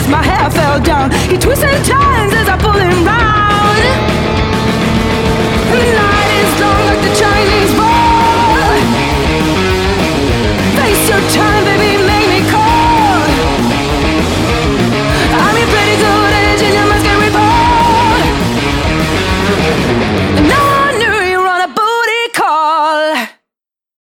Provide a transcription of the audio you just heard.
my hair fell down. He twisted and turned